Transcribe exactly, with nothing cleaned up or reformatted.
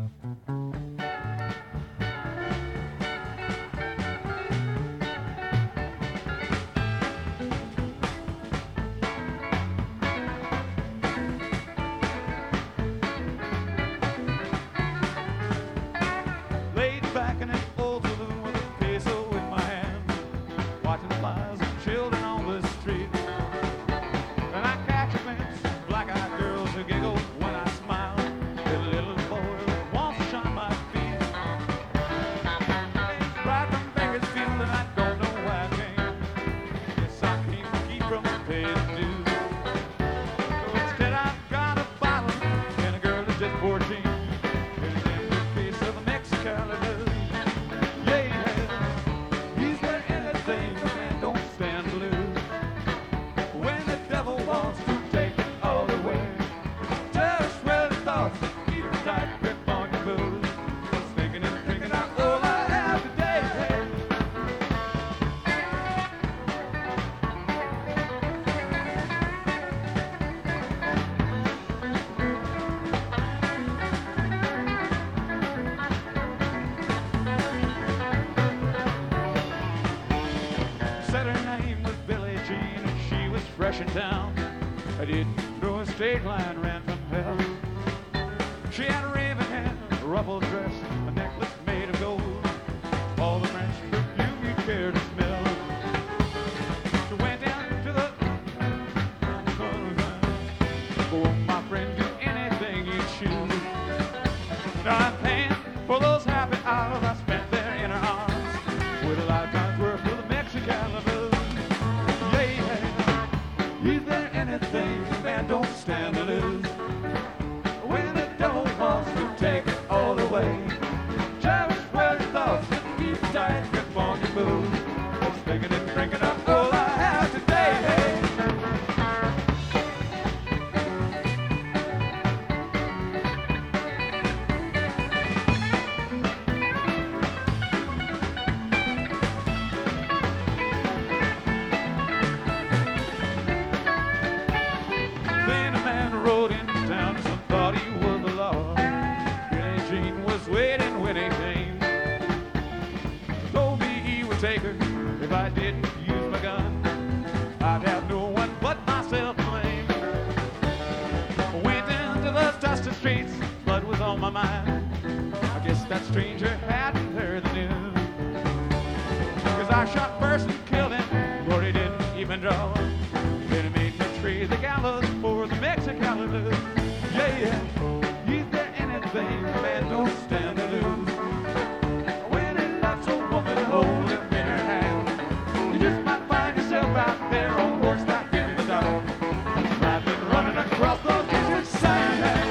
Down. I didn't know a straight line ran from hell. She had a raven hair, a ruffled dress, a necklace made of gold, all the French perfume you care to smell. She went down to the oh, my friend, do anything you choose. Now I'm paying for those happy hours I spent there in her arms, with a lifetime's worth of the Mexican blues. Is there anything man don't stand to lose? When the devil wants to take it all away, cherish well your thoughts and keep tight, grip on your moves. I'm thinking and drinking up all I have today. Take her if I didn't use my gun. I'd have no one but myself to blame. I went into those dusty streets, blood was on my mind. I guess that stranger hadn't heard the news, 'cause I shot first and killed him, Lord, he didn't even draw. Then he made me trade the gallows for the Mexican blues. Yeah, yeah, is there anything man don't stand to lose? When he lets a woman hold him, you just might find yourself out there on horseback in the dark, rapping, running across those desert sands.